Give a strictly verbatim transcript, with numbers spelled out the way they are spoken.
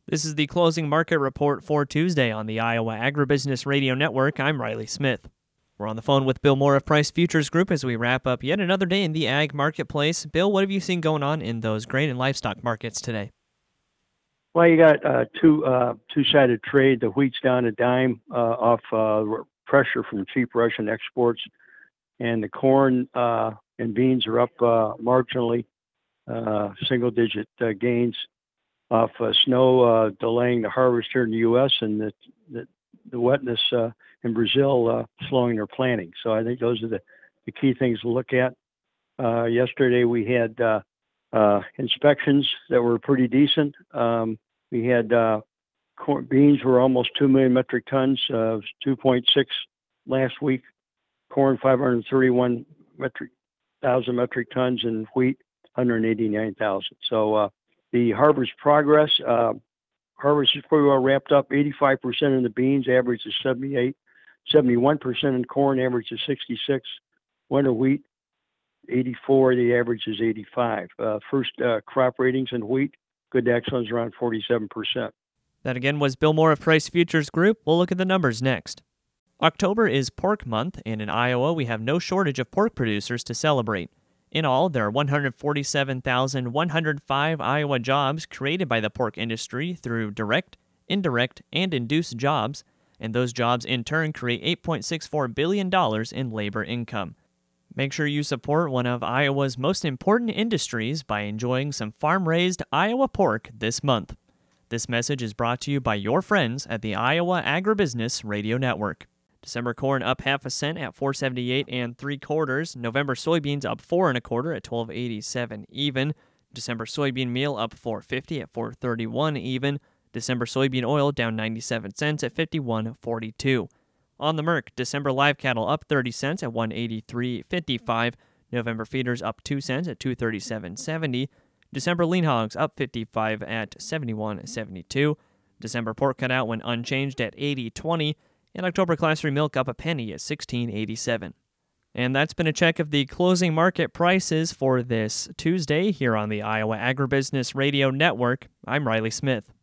This is the closing market report for Tuesday on the Iowa Agribusiness Radio Network. I'm Riley Smith. We're on the phone with Bill Moore of Price Futures Group as we wrap up yet another day in the ag marketplace. Bill, what have you seen going on in those grain and livestock markets today? Well, you got uh, two uh, two-sided trade. The wheat's down a dime uh, off uh, pressure from cheap Russian exports, and the corn uh, and beans are up uh, marginally, uh, single-digit uh, gains off uh, snow uh, delaying the harvest here in the U S and the the, the wetness uh, in Brazil uh, slowing their planting. So I think those are the, the key things to look at. Uh, yesterday we had uh, uh, inspections that were pretty decent. Um, we had uh, corn, beans were almost two million metric tons, uh, two point six last week. Corn five hundred thirty-one metric thousand metric tons, and wheat one hundred eighty-nine thousand. So uh, the harvest progress, uh, harvest is pretty well wrapped up. eighty-five percent in the beans, average is seventy-eight. seventy-one percent in corn, average is sixty-six. Winter wheat, eighty-four. The average is eighty-five. Uh, first uh, crop ratings in wheat, good to excellent, around forty-seven percent. That again was Bill Moore of Price Futures Group. We'll look at the numbers next. October is pork month, and in Iowa we have no shortage of pork producers to celebrate. In all, there are one hundred forty-seven thousand one hundred five Iowa jobs created by the pork industry through direct, indirect, and induced jobs, and those jobs in turn create eight point six four billion dollars in labor income. Make sure you support one of Iowa's most important industries by enjoying some farm-raised Iowa pork this month. This message is brought to you by your friends at the Iowa Agribusiness Radio Network. December corn up half a cent at four seventy-eight and three quarters. November soybeans up four and a quarter at twelve eighty-seven even. December soybean meal up four fifty at four thirty-one even. December soybean oil down ninety-seven cents at fifty-one forty-two. On the Merc, December live cattle up thirty cents at one eighty-three fifty-five. November feeders up two cents at two thirty-seven seventy. December lean hogs up fifty-five at seventy-one seventy-two. December pork cutout went unchanged at eighty twenty. And October Class three milk up a penny at sixteen eighty-seven. And that's been a check of the closing market prices for this Tuesday here on the Iowa Agribusiness Radio Network. I'm Riley Smith.